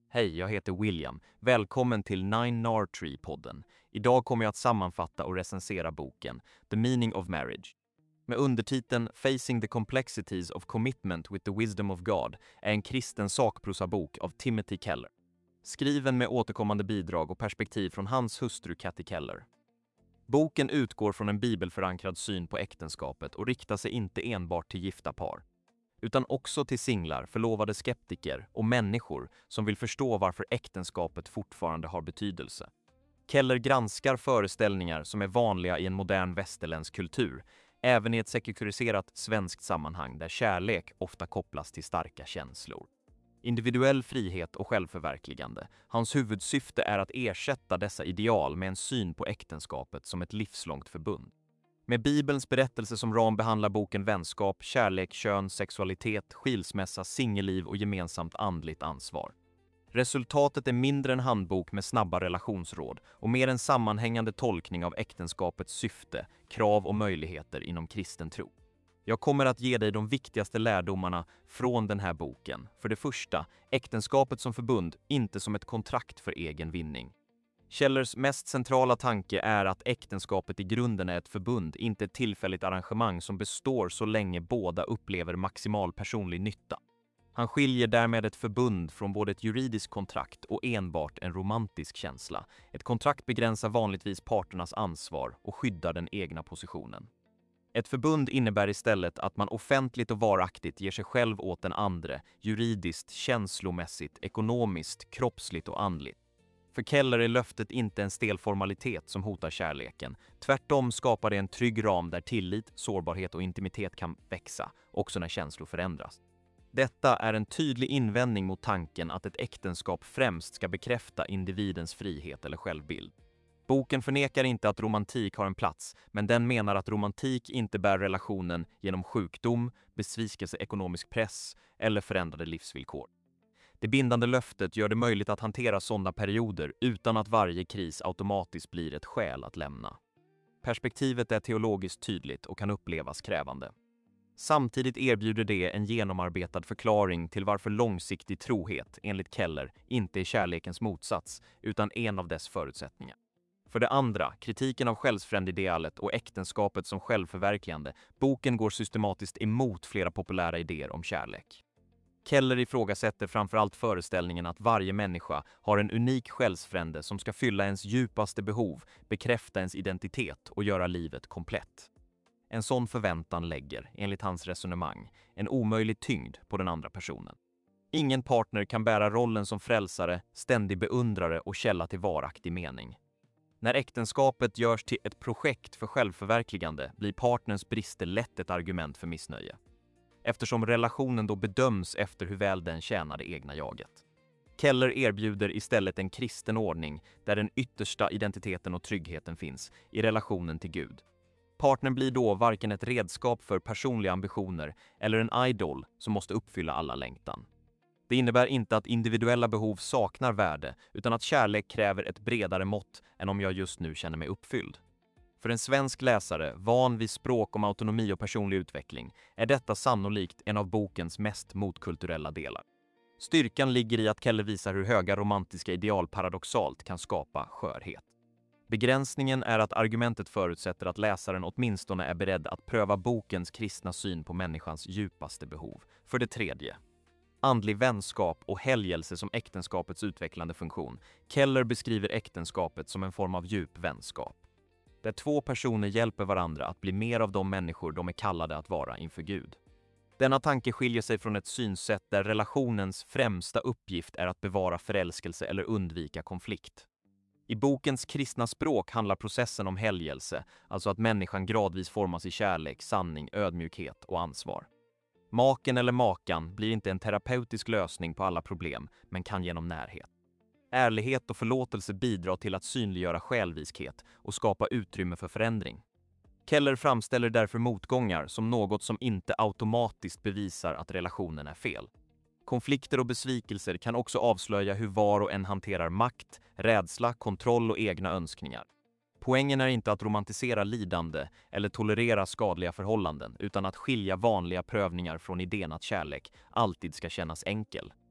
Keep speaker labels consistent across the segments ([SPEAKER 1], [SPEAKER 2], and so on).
[SPEAKER 1] Hej, jag heter William. Välkommen till Nine Tree-podden. Idag kommer jag att sammanfatta och recensera boken The Meaning of Marriage. Med undertiteln Facing the Complexities of Commitment with the Wisdom of God är en kristen sakprosabok av Timothy Keller. Skriven med återkommande bidrag och perspektiv från hans hustru Kathy Keller. Boken utgår från en bibelförankrad syn på äktenskapet och riktar sig inte enbart till gifta par, utan också till singlar, förlovade skeptiker och människor som vill förstå varför äktenskapet fortfarande har betydelse. Keller granskar föreställningar som är vanliga i en modern västerländsk kultur, även i ett sekulariserat svenskt sammanhang där kärlek ofta kopplas till starka känslor. Individuell frihet och självförverkligande. Hans huvudsyfte är att ersätta dessa ideal med en syn på äktenskapet som ett livslångt förbund. Med Bibelns berättelse som ram behandlar boken vänskap, kärlek, kön, sexualitet, skilsmässa, singelliv och gemensamt andligt ansvar. Resultatet är mindre en handbok med snabba relationsråd och mer en sammanhängande tolkning av äktenskapets syfte, krav och möjligheter inom kristen tro. Jag kommer att ge dig de viktigaste lärdomarna från den här boken. För det första, äktenskapet som förbund, inte som ett kontrakt för egen vinning. Kellers mest centrala tanke är att äktenskapet i grunden är ett förbund, inte ett tillfälligt arrangemang som består så länge båda upplever maximal personlig nytta. Han skiljer därmed ett förbund från både ett juridiskt kontrakt och enbart en romantisk känsla. Ett kontrakt begränsar vanligtvis parternas ansvar och skyddar den egna positionen. Ett förbund innebär istället att man offentligt och varaktigt ger sig själv åt den andre, juridiskt, känslomässigt, ekonomiskt, kroppsligt och andligt. För Keller är löftet inte en stel formalitet som hotar kärleken. Tvärtom skapar det en trygg ram där tillit, sårbarhet och intimitet kan växa, också när känslor förändras. Detta är en tydlig invändning mot tanken att ett äktenskap främst ska bekräfta individens frihet eller självbild. Boken förnekar inte att romantik har en plats, men den menar att romantik inte bär relationen genom sjukdom, besvikelse, ekonomisk press eller förändrade livsvillkor. Det bindande löftet gör det möjligt att hantera sådana perioder utan att varje kris automatiskt blir ett skäl att lämna. Perspektivet är teologiskt tydligt och kan upplevas krävande. Samtidigt erbjuder det en genomarbetad förklaring till varför långsiktig trohet, enligt Keller, inte är kärlekens motsats utan en av dess förutsättningar. För det andra, kritiken av självsfrändidealet och äktenskapet som självförverkligande. Boken går systematiskt emot flera populära idéer om kärlek. Keller ifrågasätter framförallt föreställningen att varje människa har en unik själsfrände som ska fylla ens djupaste behov, bekräfta ens identitet och göra livet komplett. En sån förväntan lägger, enligt hans resonemang, en omöjlig tyngd på den andra personen. Ingen partner kan bära rollen som frälsare, ständig beundrare och källa till varaktig mening. När äktenskapet görs till ett projekt för självförverkligande blir partners brister lätt ett argument för missnöje, eftersom relationen då bedöms efter hur väl den tjänar det egna jaget. Keller erbjuder istället en kristen ordning där den yttersta identiteten och tryggheten finns i relationen till Gud. Partnern blir då varken ett redskap för personliga ambitioner eller en idol som måste uppfylla alla längtan. Det innebär inte att individuella behov saknar värde utan att kärlek kräver ett bredare mått än om jag just nu känner mig uppfylld. För en svensk läsare, van vid språk om autonomi och personlig utveckling, är detta sannolikt en av bokens mest motkulturella delar. Styrkan ligger i att Keller visar hur höga romantiska ideal paradoxalt kan skapa skörhet. Begränsningen är att argumentet förutsätter att läsaren åtminstone är beredd att pröva bokens kristna syn på människans djupaste behov. För det tredje, andlig vänskap och helgelse som äktenskapets utvecklande funktion. Keller beskriver äktenskapet som en form av djup vänskap, där två personer hjälper varandra att bli mer av de människor de är kallade att vara inför Gud. Denna tanke skiljer sig från ett synsätt där relationens främsta uppgift är att bevara förälskelse eller undvika konflikt. I bokens kristna språk handlar processen om helgelse, alltså att människan gradvis formas i kärlek, sanning, ödmjukhet och ansvar. Maken eller makan blir inte en terapeutisk lösning på alla problem, men kan genom närhet. Ärlighet och förlåtelse bidrar till att synliggöra själviskhet och skapa utrymme för förändring. Keller framställer därför motgångar som något som inte automatiskt bevisar att relationen är fel. Konflikter och besvikelser kan också avslöja hur var och en hanterar makt, rädsla, kontroll och egna önskningar. Poängen är inte att romantisera lidande eller tolerera skadliga förhållanden utan att skilja vanliga prövningar från idén att kärlek alltid ska kännas enkel.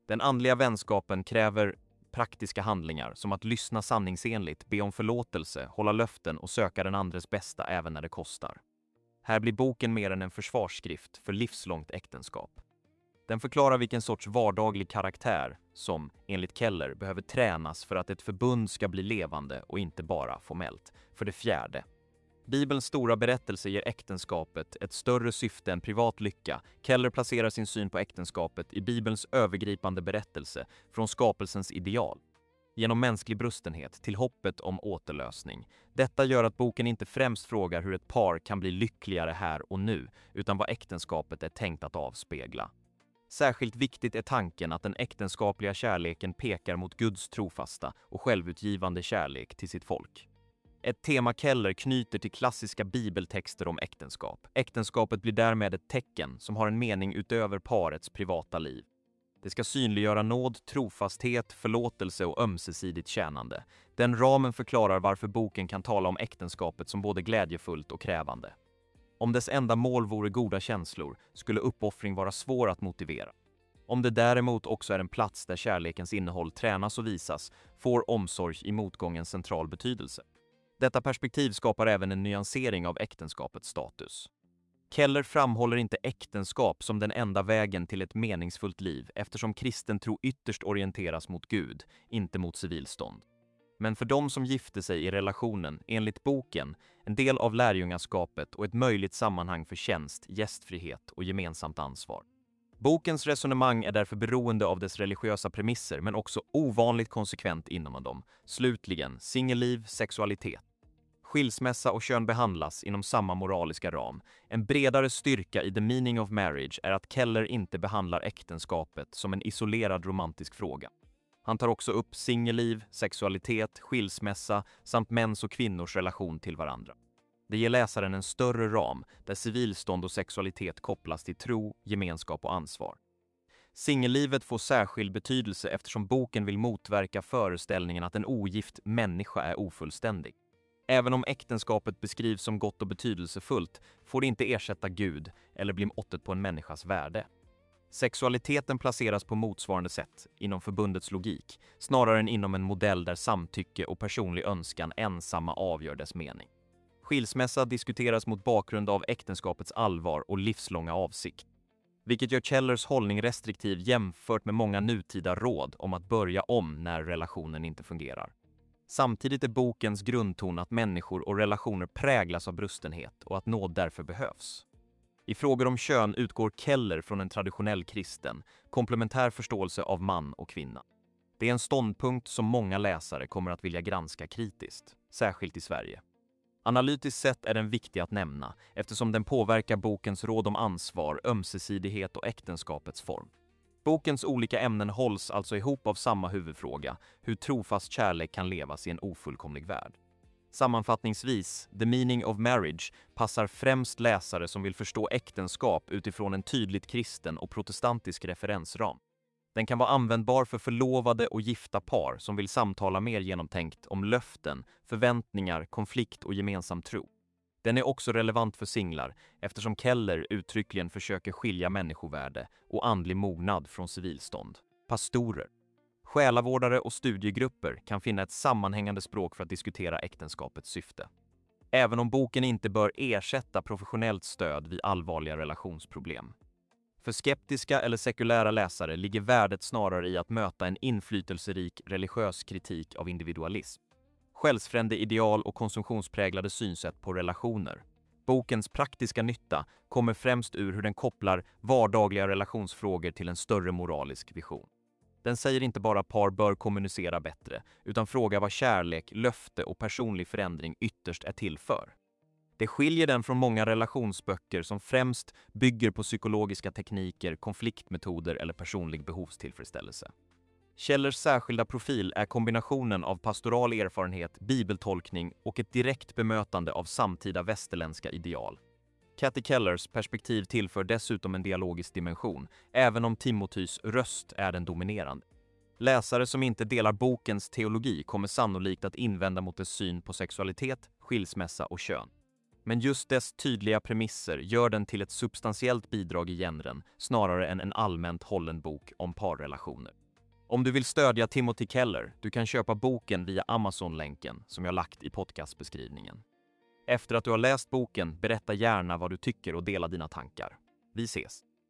[SPEAKER 1] Den andliga vänskapen kräver praktiska handlingar som att lyssna sanningsenligt, be om förlåtelse, hålla löften och söka den andres bästa även när det kostar. Här blir boken mer än en försvarsskrift för livslångt äktenskap. Den förklarar vilken sorts vardaglig karaktär som, enligt Keller, behöver tränas för att ett förbund ska bli levande och inte bara formellt. För det fjärde. Bibelns stora berättelse ger äktenskapet ett större syfte än privat lycka. Keller placerar sin syn på äktenskapet i Bibelns övergripande berättelse från skapelsens ideal, genom mänsklig brustenhet till hoppet om återlösning. Detta gör att boken inte främst frågar hur ett par kan bli lyckligare här och nu, utan vad äktenskapet är tänkt att avspegla. Särskilt viktigt är tanken att den äktenskapliga kärleken pekar mot Guds trofasta och självutgivande kärlek till sitt folk. Ett tema Keller knyter till klassiska bibeltexter om äktenskap. Äktenskapet blir därmed ett tecken som har en mening utöver parets privata liv. Det ska synliggöra nåd, trofasthet, förlåtelse och ömsesidigt tjänande. Den ramen förklarar varför boken kan tala om äktenskapet som både glädjefullt och krävande. Om dess enda mål vore goda känslor skulle uppoffring vara svår att motivera. Om det däremot också är en plats där kärlekens innehåll tränas och visas, får omsorg i motgången central betydelse. Detta perspektiv skapar även en nyansering av äktenskapets status. Keller framhåller inte äktenskap som den enda vägen till ett meningsfullt liv eftersom kristen tro ytterst orienteras mot Gud, inte mot civilstånd. Men för de som gifte sig i relationen, enligt boken, en del av lärjungaskapet och ett möjligt sammanhang för tjänst, gästfrihet och gemensamt ansvar. Bokens resonemang är därför beroende av dess religiösa premisser men också ovanligt konsekvent inom dem. Slutligen, singelliv, sexualitet. Skilsmässa och kön behandlas inom samma moraliska ram. En bredare styrka i The Meaning of Marriage är att Keller inte behandlar äktenskapet som en isolerad romantisk fråga. Han tar också upp singelliv, sexualitet, skilsmässa samt mäns och kvinnors relation till varandra. Det ger läsaren en större ram där civilstånd och sexualitet kopplas till tro, gemenskap och ansvar. Singellivet får särskild betydelse eftersom boken vill motverka föreställningen att en ogift människa är ofullständig. Även om äktenskapet beskrivs som gott och betydelsefullt får det inte ersätta Gud eller bli måttet på en människas värde. Sexualiteten placeras på motsvarande sätt inom förbundets logik, snarare än inom en modell där samtycke och personlig önskan ensamma avgör dess mening. Skilsmässa diskuteras mot bakgrund av äktenskapets allvar och livslånga avsikt, vilket gör Kellers hållning restriktiv jämfört med många nutida råd om att börja om när relationen inte fungerar. Samtidigt är bokens grundton att människor och relationer präglas av brustenhet och att nåd därför behövs. I frågor om kön utgår Keller från en traditionell kristen, komplementär förståelse av man och kvinna. Det är en ståndpunkt som många läsare kommer att vilja granska kritiskt, särskilt i Sverige. Analytiskt sett är den viktig att nämna eftersom den påverkar bokens råd om ansvar, ömsesidighet och äktenskapets form. Bokens olika ämnen hålls alltså ihop av samma huvudfråga, hur trofast kärlek kan levas i en ofullkomlig värld. Sammanfattningsvis, The Meaning of Marriage passar främst läsare som vill förstå äktenskap utifrån en tydligt kristen och protestantisk referensram. Den kan vara användbar för förlovade och gifta par som vill samtala mer genomtänkt om löften, förväntningar, konflikt och gemensam tro. Den är också relevant för singlar eftersom Keller uttryckligen försöker skilja människovärde och andlig mognad från civilstånd. Pastorer, själavårdare och studiegrupper kan finna ett sammanhängande språk för att diskutera äktenskapets syfte. Även om boken inte bör ersätta professionellt stöd vid allvarliga relationsproblem. För skeptiska eller sekulära läsare ligger värdet snarare i att möta en inflytelserik religiös kritik av individualism, själsfrände ideal och konsumtionspräglade synsätt på relationer. Bokens praktiska nytta kommer främst ur hur den kopplar vardagliga relationsfrågor till en större moralisk vision. Den säger inte bara att par bör kommunicera bättre, utan frågar vad kärlek, löfte och personlig förändring ytterst är till för. Det skiljer den från många relationsböcker som främst bygger på psykologiska tekniker, konfliktmetoder eller personlig behovstillfredsställelse. Kellers särskilda profil är kombinationen av pastoral erfarenhet, bibeltolkning och ett direkt bemötande av samtida västerländska ideal. Cathy Kellers perspektiv tillför dessutom en dialogisk dimension, även om Timothys röst är den dominerande. Läsare som inte delar bokens teologi kommer sannolikt att invända mot dess syn på sexualitet, skilsmässa och kön. Men just dess tydliga premisser gör den till ett substantiellt bidrag i genren snarare än en allmänt hållen bok om parrelationer. Om du vill stödja Timothy Keller, du kan köpa boken via Amazon-länken som jag lagt i podcastbeskrivningen. Efter att du har läst boken, berätta gärna vad du tycker och dela dina tankar. Vi ses!